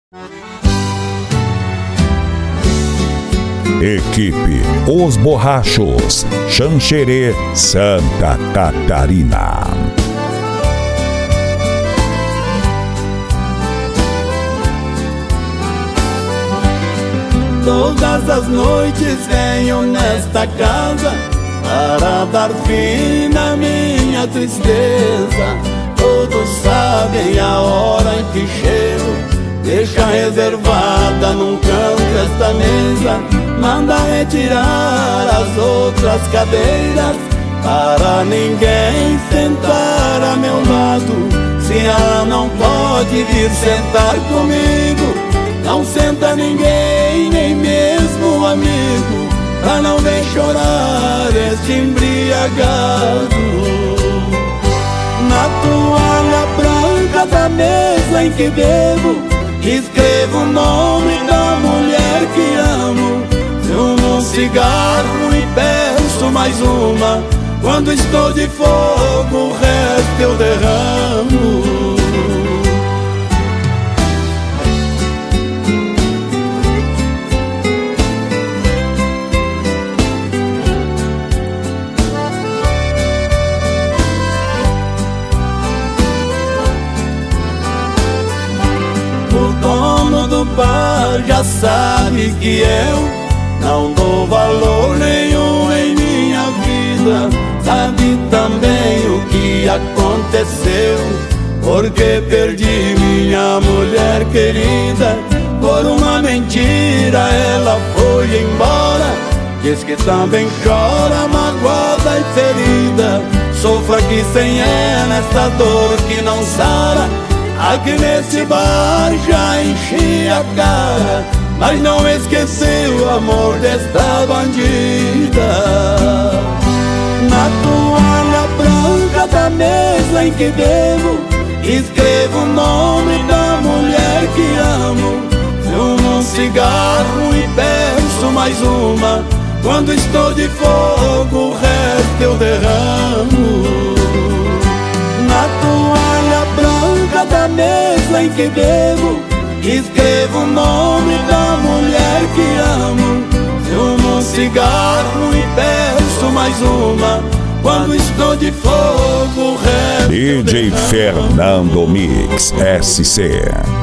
Equipe Os Borrachos, Xanxerê, Santa Catarina. Todas as noites venho nesta casa para dar fim na minha tristeza. Todos sabem a hora em que chego, deixa reservada num canto esta mesa. Manda retirar as outras cadeiras para ninguém sentar a meu lado. Se ela não pode vir sentar comigo, não senta ninguém, nem mesmo amigo, pra não ver chorar este embriagado. Na toalha branca da mesa em que bebo, escrevo o nome da mulher que amo. Fumo um cigarro e peço mais uma. Quando estou de fogo, o resto eu derramo. O dono do bar já sabe que eu não dou valor nenhum em minha vida. Sabe também o que aconteceu, porque perdi minha mulher querida. Por uma mentira ela foi embora. Diz que também chora, magoada e ferida. Sofro aqui sem ela esta dor que não sara. Aqui nesse bar já enchi a cara, mas não esqueci o amor desta bandida. Na toalha branca da mesa em que bebo, escrevo o nome da mulher que amo. Fumo um cigarro e peço mais uma. Quando estou de fogo, o resto eu derramo. Na toalha branca da mesa em que bebo, escrevo o nome da mulher que amo. Fumo um cigarro e peço mais uma. Quando estou de fogo, o resto DJ Fernando Mix SC.